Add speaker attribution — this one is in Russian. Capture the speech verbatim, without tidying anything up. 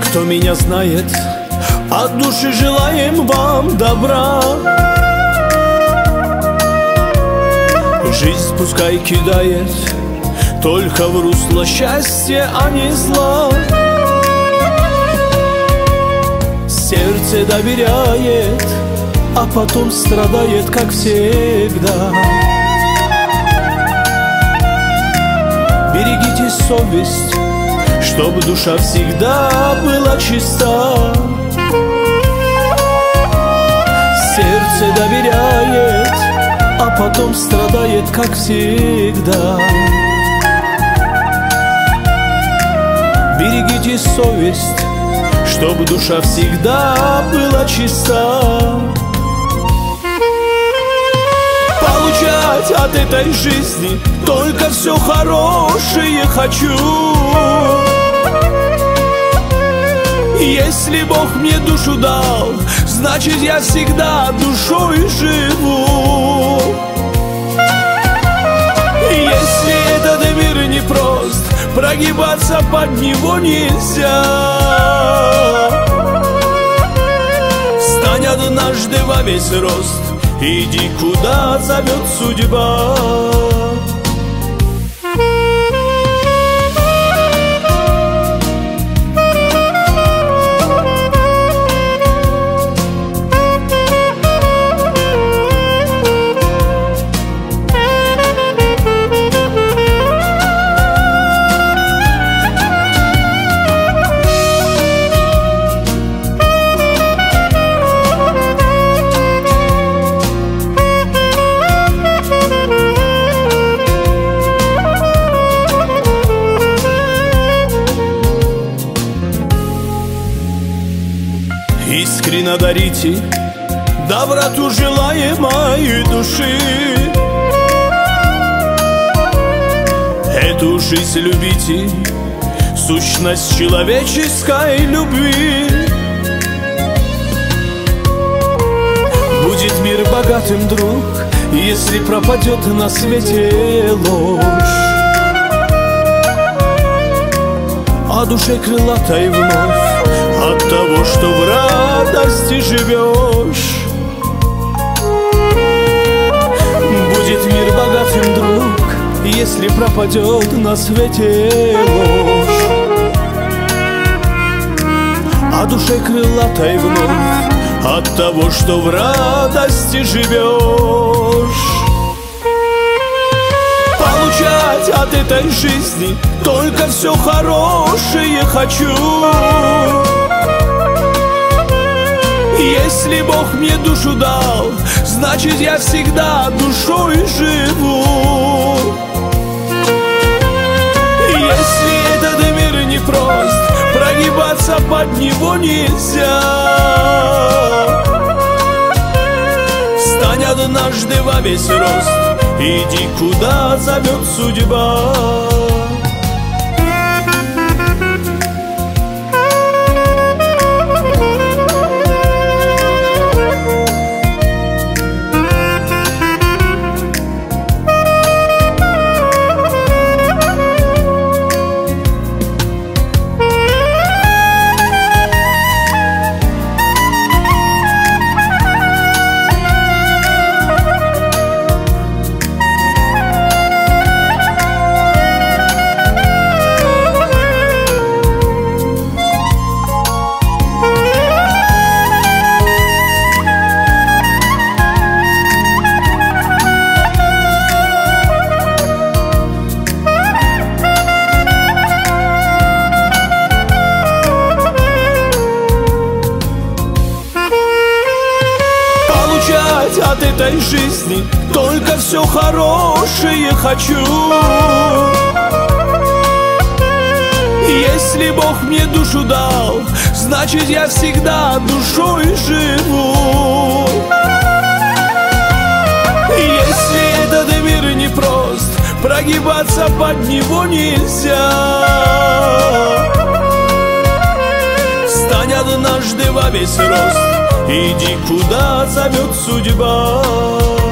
Speaker 1: Кто меня знает, от души желаем вам добра. Жизнь пускай кидает только в русло счастья, а не зла. Сердце доверяет, а потом страдает, как всегда. Берегите совесть, чтоб душа всегда была чиста. Сердце доверяет, а потом страдает, как всегда. Берегите совесть, чтоб душа всегда была чиста. Получать от этой жизни только все хорошее хочу. Если Бог мне душу дал, значит я всегда душой живу. Если этот мир непрост, прогибаться под него нельзя. Встань однажды во весь рост, иди, куда зовет судьба. Искренне дарите доброту желаемой души. Эту жизнь любите, сущность человеческой любви. Будет мир богатым, друг, если пропадет на свете ложь. А душе крылатой вновь от того, что в радости живешь. Будет мир богатым, друг, если пропадет на свете ложь. А душе крылатой вновь от того, что в радости живешь. Получать от этой жизни только все хорошее хочу. Если Бог мне душу дал, значит я всегда душой живу. Если этот мир непрост, прогибаться под него нельзя. Встань однажды во весь рост, иди, куда зовет судьба. От этой жизни только все хорошее хочу. Если Бог мне душу дал, значит я всегда душой живу. Если этот мир непрост, прогибаться под него нельзя. Встань однажды во весь рост, иди, куда зовет судьба.